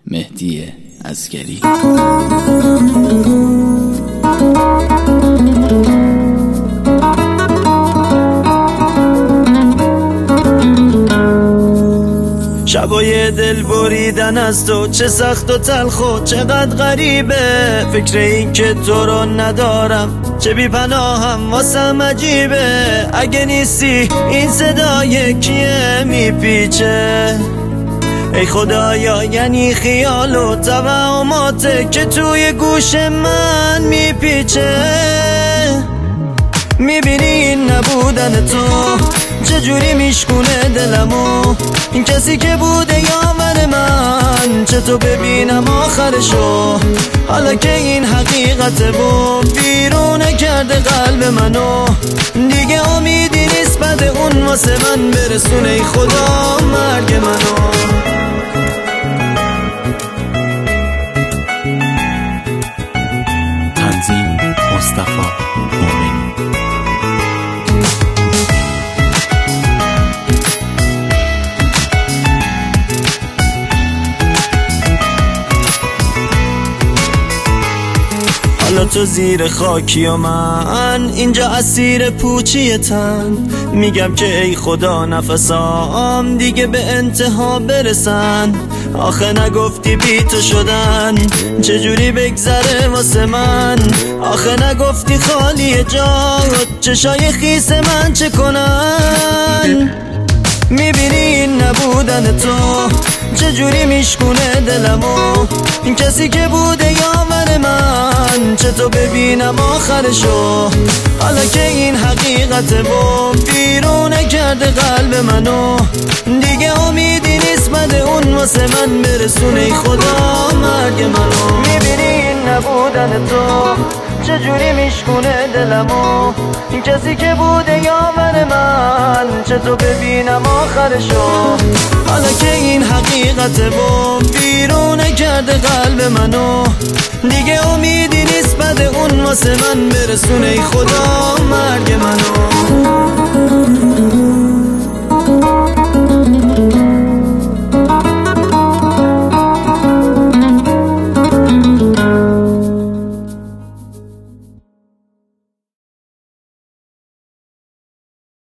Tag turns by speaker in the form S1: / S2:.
S1: مهدی عسگری.
S2: شبای دل بریدن از تو چه سخت و تلخ و چقدر غریبه، فکر این که تو رو ندارم چه بی پناهم واسم عجیبه. اگه نیستی این صدای کیه میپیچه؟ ای خدایا یعنی خیال و توهماته که توی گوش من میپیچه. میبینی این نبودن تو چجوری میشکونه دلمو، این کسی که بوده یاور من چطور ببینم آخرشو، حالا که این حقیقته و بیرونه کرده قلب منو، دیگه امیدی نیست بعد اون واسه من برسونه ای خدا مرگ منو.
S1: تنظیم مصطفی مومنی.
S2: حالا تو زیر خاکی و من اینجا اسیر پوچی تن، میگم که ای خدا نفسام دیگه به انتها برسن. آخه نگفتی بی تو شدن چجوری بگذره واسه من، آخه نگفتی خالی جات چشای خیس من چه کنن. میبینی این نبودن تو چجوری میشکونه دلمو، این کسی که بوده یاور من چطور ببینم آخرشو، حالا که این حقیقته و بیرونه کرده قلب منو، دیگه امیدی نیست بعد اون واسه من برسونه ای خدا مرگ منو. میبینی این نبودن تو چجوری میشکونه دلمو، این کسی که بوده یاور من چطور ببینم آخرشو، حالا که این حقیقته و بیرونه کرده قلب منو، دیگه امیدی نیست بعد اون واسه من برسونه ای خدا مرگ منو.